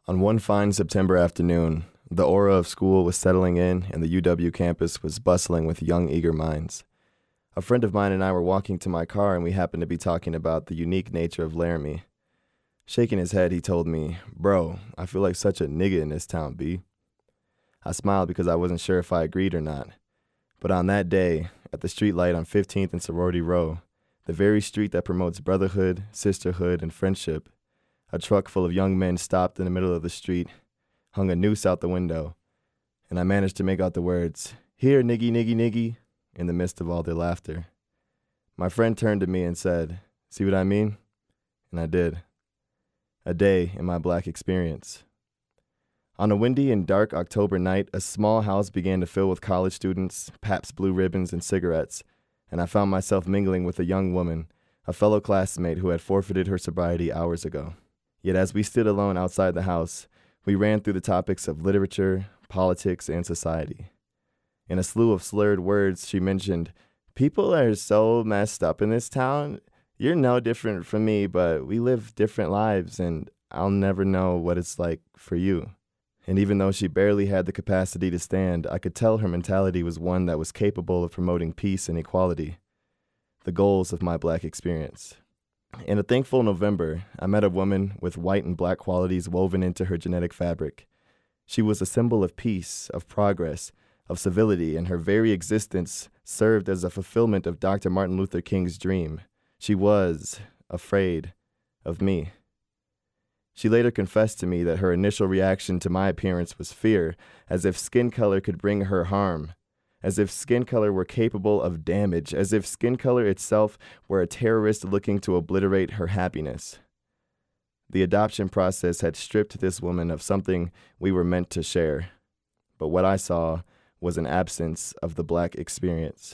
On one fine September afternoon, the aura of school was settling in and the UW campus was bustling with young, eager minds. A friend of mine and I were walking to my car and we happened to be talking about the unique nature of Laramie. Shaking his head, he told me, "Bro, I feel like such a nigga in this town, B." I smiled because I wasn't sure if I agreed or not. But on that day, at the streetlight on 15th and Sorority Row, the very street that promotes brotherhood, sisterhood, and friendship, a truck full of young men stopped in the middle of the street, hung a noose out the window, and I managed to make out the words, "Here, niggy, niggy, niggy," in the midst of all their laughter. My friend turned to me and said, "See what I mean?" And I did. A day in my black experience. On a windy and dark October night, a small house began to fill with college students, Pabst Blue Ribbons, and cigarettes, and I found myself mingling with a young woman, a fellow classmate who had forfeited her sobriety hours ago. Yet as we stood alone outside the house, we ran through the topics of literature, politics, and society. In a slew of slurred words, she mentioned, "People are so messed up in this town. You're no different from me, but we live different lives, and I'll never know what it's like for you." And even though she barely had the capacity to stand, I could tell her mentality was one that was capable of promoting peace and equality, the goals of my black experience. In a thankful November, I met a woman with white and black qualities woven into her genetic fabric. She was a symbol of peace, of progress, of civility, and her very existence served as a fulfillment of Dr. Martin Luther King's dream. She was afraid of me. She later confessed to me that her initial reaction to my appearance was fear, as if skin color could bring her harm, as if skin color were capable of damage, as if skin color itself were a terrorist looking to obliterate her happiness. The adoption process had stripped this woman of something we were meant to share, but what I saw was an absence of the black experience.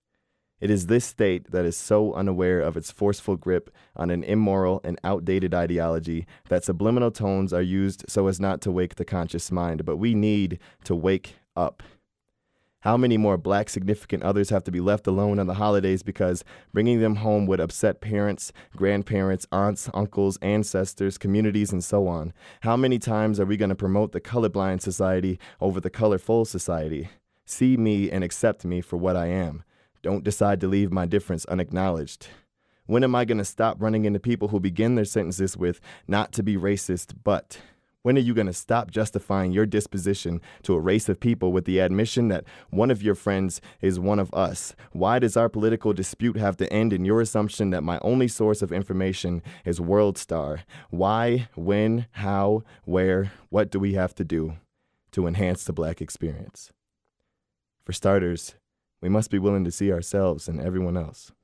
It is this state that is so unaware of its forceful grip on an immoral and outdated ideology that subliminal tones are used so as not to wake the conscious mind, but we need to wake up. How many more black significant others have to be left alone on the holidays because bringing them home would upset parents, grandparents, aunts, uncles, ancestors, communities, and so on? How many times are we going to promote the colorblind society over the colorful society? See me and accept me for what I am. Don't decide to leave my difference unacknowledged. When am I going to stop running into people who begin their sentences with, "not to be racist, but"? When are you going to stop justifying your disposition to a race of people with the admission that one of your friends is one of us? Why does our political dispute have to end in your assumption that my only source of information is World Star? Why, when, how, where, what do we have to do to enhance the black experience? For starters, we must be willing to see ourselves and everyone else.